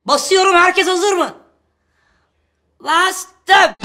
Basıyorum, herkes hazır mı? Bastım.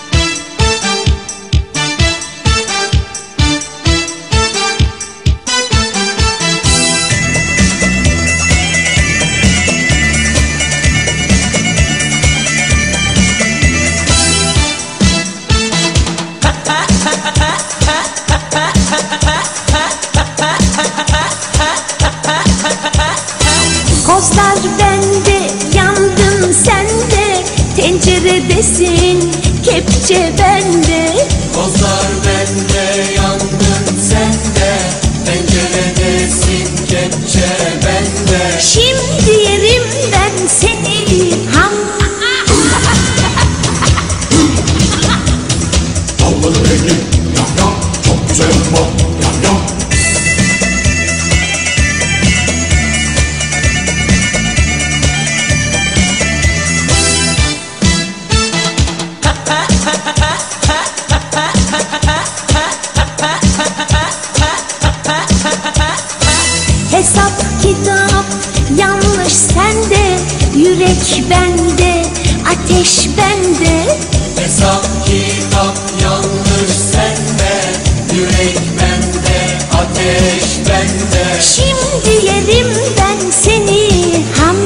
Kozlar bende, yandın sende, tenceredesin, kepçe bende. Kozlar bende, yandın sende, tenceredesin, kepçe bende. Şimdi yerim ben seni ham. Tavlanın rengi yam yam, çok güzel ama yam yam. Hesap kitap yanlış sende, yürek bende, ateş bende. Hesap kitap yanlış sende, yürek bende, ateş bende. Şimdi yerim ben seni ham.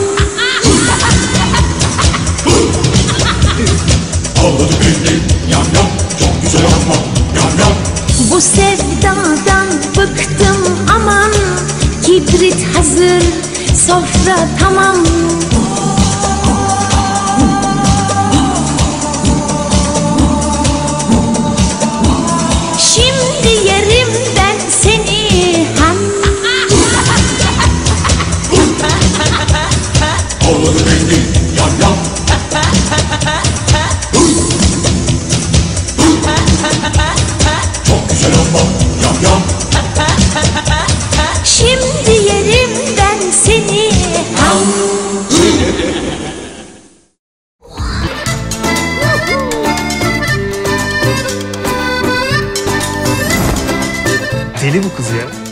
Tavlanın rengi yam yam, çok güzel ama yam yam. Bu sevdadan bıktım aman, kibrit hazır, sofra tamam. Şimdi yerim ben seni ham. Tavlanın rengi yam yam. Çok güzel ama yam yam. Şimdi yerim ben seni ham. Deli bu kız ya.